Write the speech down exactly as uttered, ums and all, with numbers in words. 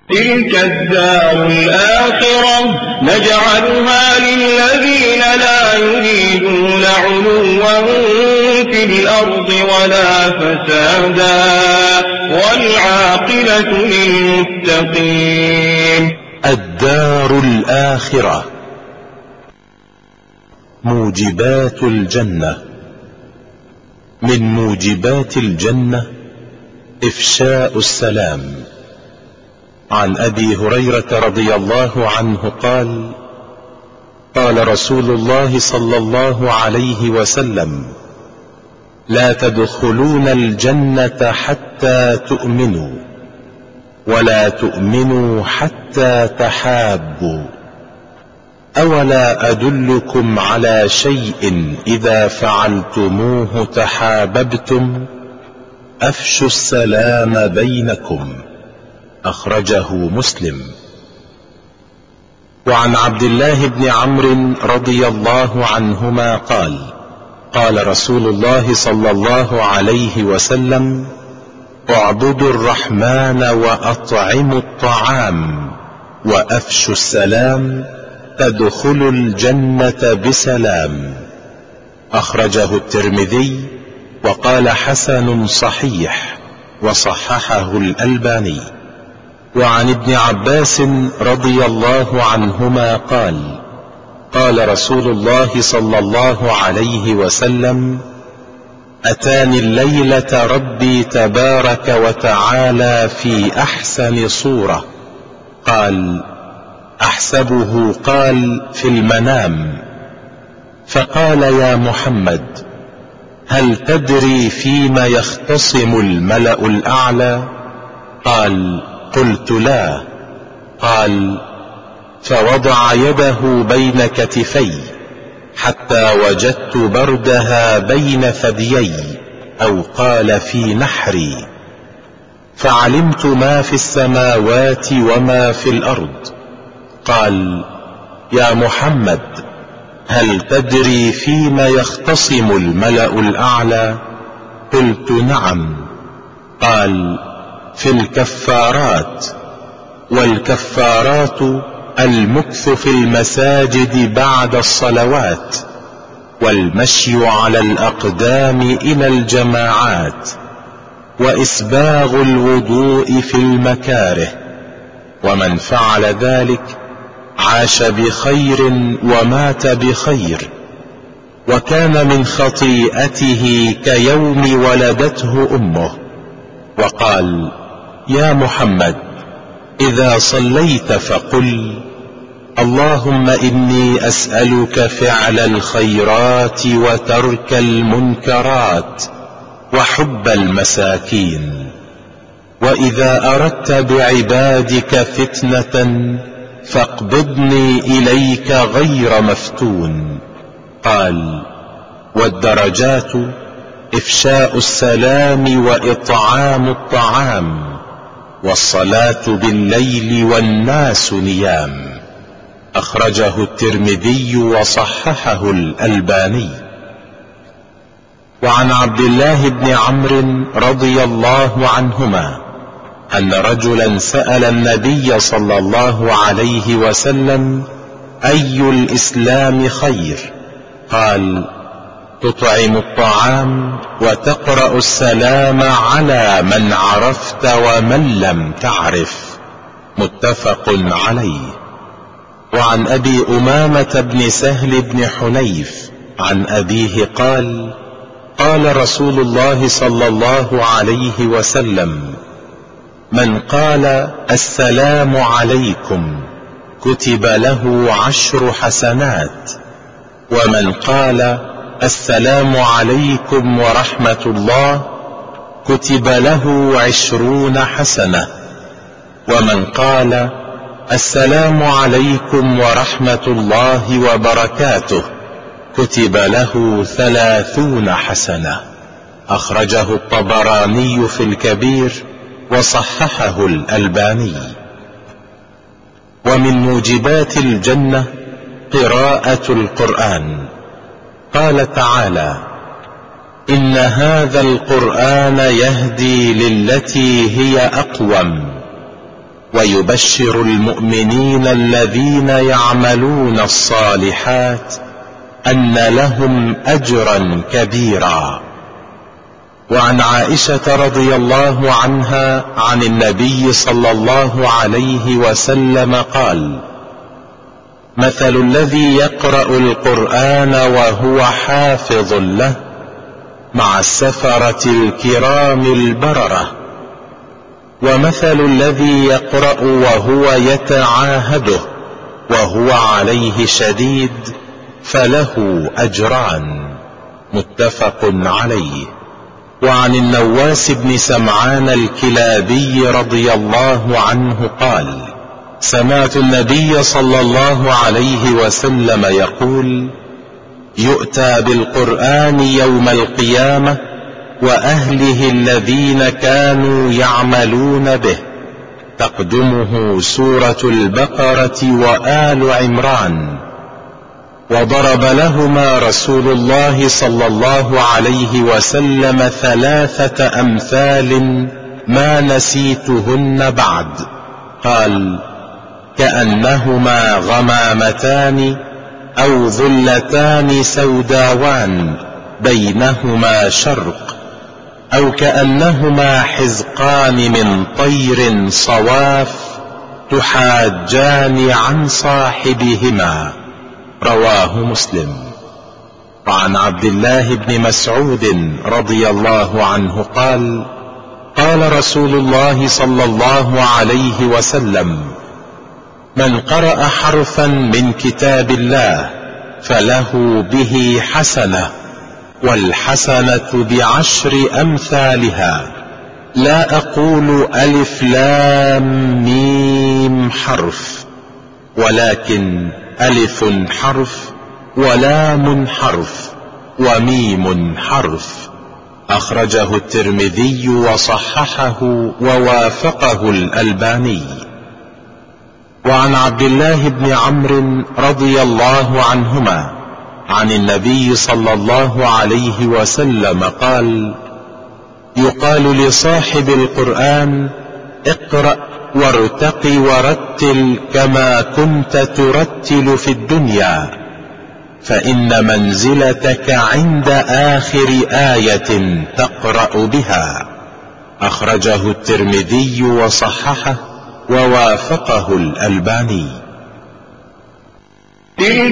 تلك الدار الآخرة نجعلها للذين لا يريدون علوا في الأرض ولا فسادا والعاقبة للمتقين. الدار الآخرة. موجبات الجنة. من موجبات الجنة إفشاء السلام. عن أبي هريرة رضي الله عنه قال: قال رسول الله صلى الله عليه وسلم: لا تدخلون الجنة حتى تؤمنوا، ولا تؤمنوا حتى تحابوا. أولا أدلكم على شيء إذا فعلتموه تحاببتم؟ أفشوا السلام بينكم. أخرجه مسلم. وعن عبد الله بن عمرو رضي الله عنهما قال: قال رسول الله صلى الله عليه وسلم: اعبدوا الرحمن وأطعموا الطعام وأفشوا السلام تدخلوا الجنة بسلام. أخرجه الترمذي وقال حسن صحيح، وصححه الألباني. وعن ابن عباس رضي الله عنهما قال: قال رسول الله صلى الله عليه وسلم: أتاني الليلة ربي تبارك وتعالى في أحسن صورة. قال: أحسبه قال في المنام، فقال: يا محمد، هل تدري فيما يختصم الملأ الأعلى؟ قال: قلت لا. قال: فوضع يده بين كتفي حتى وجدت بردها بين ثديي، أو قال في نحري، فعلمت ما في السماوات وما في الأرض. قال: يا محمد، هل تدري فيما يختصم الملأ الأعلى؟ قلت نعم. قال: في الكفارات. والكفارات المكث في المساجد بعد الصلوات، والمشي على الأقدام إلى الجماعات، وإسباغ الوضوء في المكاره. ومن فعل ذلك عاش بخير ومات بخير، وكان من خطيئته كيوم ولدته أمه. وقال: يا محمد، إذا صليت فقل: اللهم إني أسألك فعل الخيرات وترك المنكرات وحب المساكين. وإذا أردت بعبادك فتنة فاقبضني إليك غير مفتون. قال: والدرجات إفشاء السلام وإطعام الطعام، والصلاة بالليل والناس نيام. أخرجه الترمذي وصححه الألباني. وعن عبد الله بن عمرو رضي الله عنهما أن رجلا سأل النبي صلى الله عليه وسلم: أي الإسلام خير؟ قال: تطعم الطعام وتقرأ السلام على من عرفت ومن لم تعرف. متفق عليه. وعن أبي أمامة بن سهل بن حنيف عن أبيه قال: قال رسول الله صلى الله عليه وسلم: من قال السلام عليكم كتب له عشر حسنات، ومن قال السلام عليكم ورحمة الله كتب له عشرون حسنة، ومن قال السلام عليكم ورحمة الله وبركاته كتب له ثلاثون حسنة. أخرجه الطبراني في الكبير وصححه الألباني. ومن موجبات الجنة قراءة القرآن. قال تعالى: إن هذا القرآن يهدي للتي هي أقوم ويبشر المؤمنين الذين يعملون الصالحات أن لهم أجرا كبيرا. وعن عائشة رضي الله عنها عن النبي صلى الله عليه وسلم قال: مثل الذي يقرأ القرآن وهو حافظ له مع السفرة الكرام البررة، ومثل الذي يقرأ وهو يتعاهده وهو عليه شديد فله أجران. متفق عليه. وعن النواس بن سمعان الكلابي رضي الله عنه قال: سمعت النبي صلى الله عليه وسلم يقول: يؤتى بالقرآن يوم القيامة وأهله الذين كانوا يعملون به، تقدمه سورة البقرة وآل عمران، وضرب لهما رسول الله صلى الله عليه وسلم ثلاثة أمثال ما نسيتهن بعد. قال: كأنهما غمامتان أو ظلتان سوداوان بينهما شرق، أو كأنهما حزقان من طير صواف تحاجان عن صاحبهما. رواه مسلم. وعن عبد الله بن مسعود رضي الله عنه قال: قال رسول الله صلى الله عليه وسلم: من قرأ حرفا من كتاب الله فله به حسنة، والحسنة بعشر أمثالها، لا أقول ألف لام ميم حرف، ولكن ألف حرف ولام حرف وميم حرف. أخرجه الترمذي وصححه ووافقه الألباني. وعن عبد الله بن عمرو رضي الله عنهما عن النبي صلى الله عليه وسلم قال: يقال لصاحب القرآن: اقرأ وارتق ورتل كما كنت ترتل في الدنيا، فإن منزلتك عند آخر آية تقرأ بها. أخرجه الترمذي وصححه ووافقه الألباني.